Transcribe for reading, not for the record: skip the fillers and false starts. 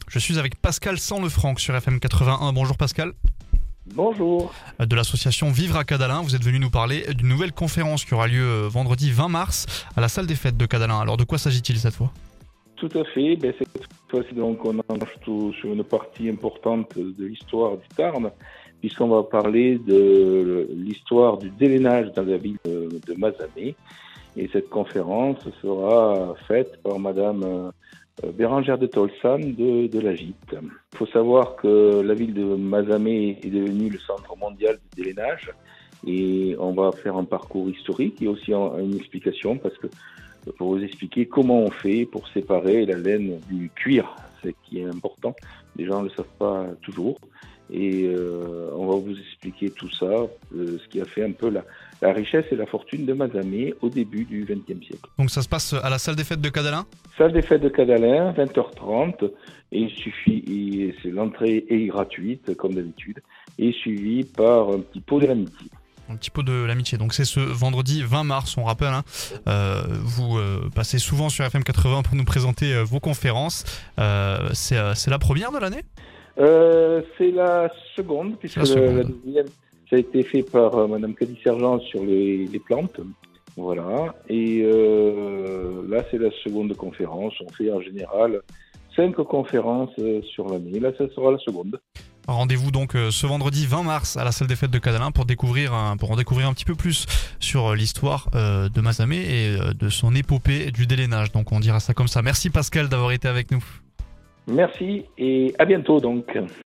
Je suis avec Pascal Sans-Lefranc sur FM 81. Bonjour Pascal. Bonjour. De l'association Vivre à Cadalin, vous êtes venu nous parler d'une nouvelle conférence qui aura lieu vendredi 20 mars à la salle des fêtes de Cadalin. Alors de quoi s'agit-il cette fois ? Tout à fait. Cette fois-ci, donc, on entre sur une partie importante de l'histoire du Tarn, puisqu'on va parler de l'histoire du délénage dans la ville de Mazamet. Et cette conférence sera faite par Madame Bérangère de Tolsan de la Gite. Il faut savoir que la ville de Mazamet est devenue le centre mondial du délénage et on va faire un parcours historique et aussi une explication parce que pour vous expliquer comment on fait pour séparer la laine du cuir, ce qui est important. Les gens ne le savent pas toujours. Et on va vous expliquer tout ça, ce qui a fait un peu la richesse et la fortune de Mazamet au début du XXe siècle. Donc ça se passe à la salle des fêtes de Cadalin ? Salle des fêtes de Cadalin, 20h30, et l'entrée est gratuite comme d'habitude, et suivie par un petit pot de l'amitié. Un petit pot de l'amitié. Donc c'est ce vendredi 20 mars, on rappelle. Vous passez souvent sur FM 80 pour nous présenter vos conférences. C'est la première de l'année ? C'est la seconde, puisque la deuxième, ça a été fait par Madame Caddy Sergent sur les plantes. Voilà. Et là, c'est la seconde conférence. On fait en général 5 conférences sur l'année. Là, ça sera la seconde. Rendez-vous donc ce vendredi 20 mars à la salle des fêtes de Cadalin pour en découvrir un petit peu plus sur l'histoire de Mazamet et de son épopée du délénage. Donc on dira ça comme ça. Merci Pascal d'avoir été avec nous. Merci et à bientôt donc.